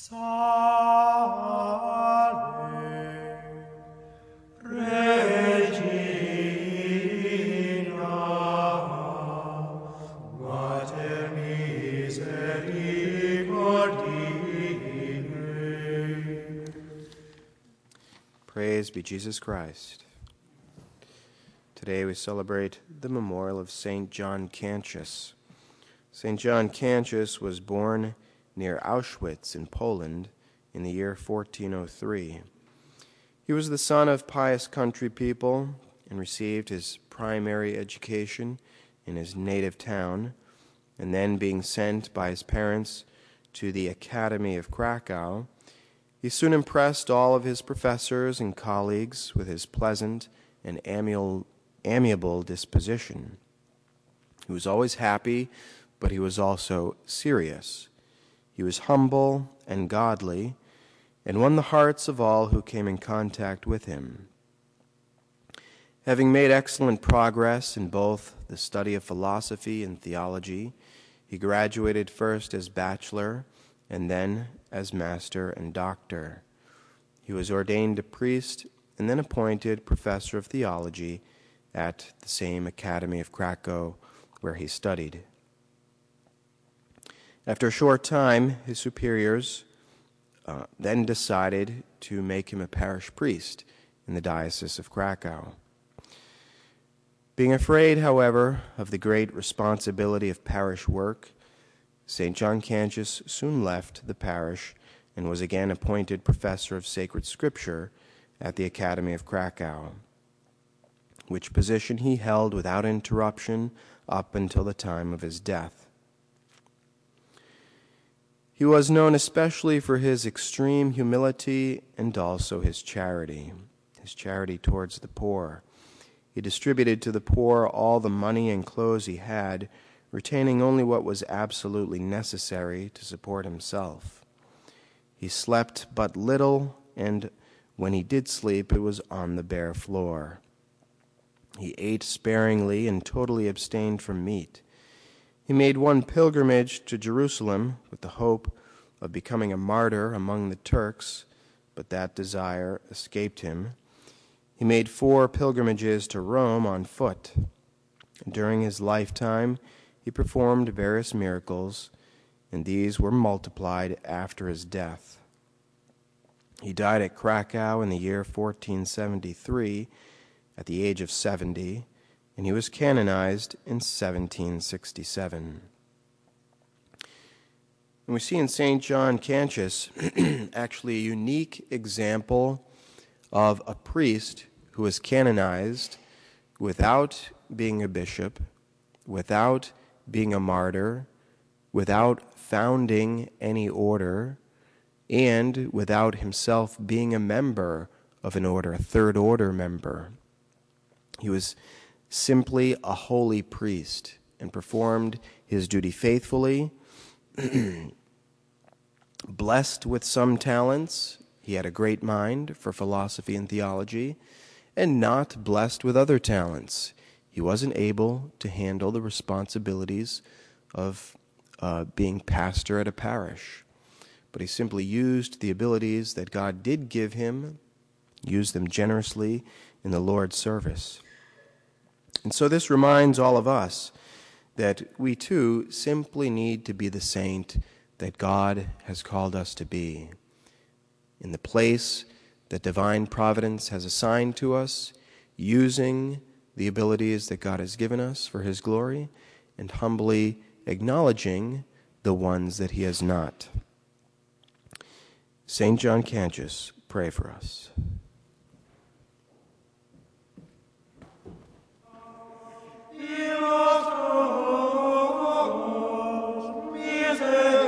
Praise be Jesus Christ. Today we celebrate the memorial of St. John Cantius. St. John Cantius was born near Auschwitz in Poland in the year 1403. He was the son of pious country people and received his primary education in his native town, and then being sent by his parents to the Academy of Krakow, he soon impressed all of his professors and colleagues with his pleasant and amiable disposition. He was always happy, but he was also serious. He was humble and godly, and won the hearts of all who came in contact with him. Having made excellent progress in both the study of philosophy and theology, he graduated first as bachelor and then as master and doctor. He was ordained a priest and then appointed professor of theology at the same Academy of Krakow where he studied. After a short time, his superiors then decided to make him a parish priest in the Diocese of Krakow. Being afraid, however, of the great responsibility of parish work, St. John Cantius soon left the parish and was again appointed professor of sacred scripture at the Academy of Krakow, which position he held without interruption up until the time of his death. He was known especially for his extreme humility and also his charity towards the poor. He distributed to the poor all the money and clothes he had, retaining only what was absolutely necessary to support himself. He slept but little, and when he did sleep, it was on the bare floor. He ate sparingly and totally abstained from meat. He made one pilgrimage to Jerusalem with the hope of becoming a martyr among the Turks, but that desire escaped him. He made 4 pilgrimages to Rome on foot. During his lifetime, he performed various miracles, and these were multiplied after his death. He died at Krakow in the year 1473 at the age of 70, and he was canonized in 1767. And we see in St. John Cantius actually a unique example of a priest who was canonized without being a bishop, without being a martyr, without founding any order, and without himself being a member of an order, a third order member. He was simply a holy priest and performed his duty faithfully, blessed with some talents. He had a great mind for philosophy and theology, and not blessed with other talents. He wasn't able to handle the responsibilities of being pastor at a parish, but he simply used the abilities that God did give him, used them generously in the Lord's service. And so this reminds all of us that we too simply need to be the saint that God has called us to be. In the place that divine providence has assigned to us, using the abilities that God has given us for his glory, and humbly acknowledging the ones that he has not. St. John Cantius, pray for us. Miserere